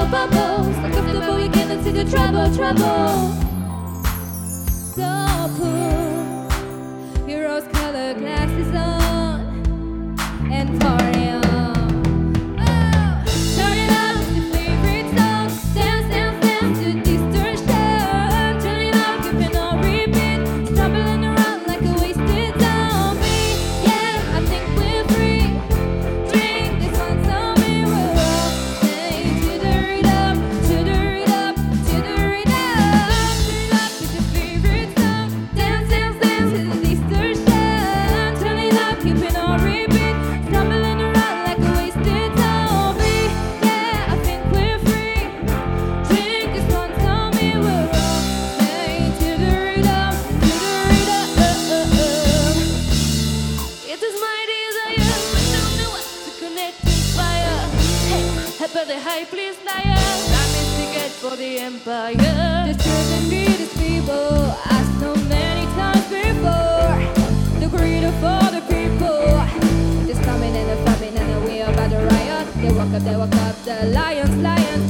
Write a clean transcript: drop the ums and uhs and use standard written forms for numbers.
bubbles. Uncomfortable, you cannot see the trouble, trouble. So put your rose-colored glasses on and party on. Turn it up to your favorite song. Dance, dance, dance to distortion. Turn it up, keeping on repeat. Stumbling around like a wasted zombie. Yeah, I think we're free. Drink this one, zombie. We're all saying to the rhythm, to the rhythm, to the rhythm. Turn it up with your favorite song. Dance, dance, dance to the distortion. Turn it up, keeping on repeat. Stumbling around like a wasted zombie. Yeah, I think we're free. Drink this one, zombie. We're all saying to the rhythm, to the rhythm. It is my desire, but don't know what to connect with fire. Hey, but the high please liar. Time is ticket for the empire. The truth and greed is people, as so many times before. The greed of all the people. Just coming and the famine and the way about the riot. They walk up, the lions, lions.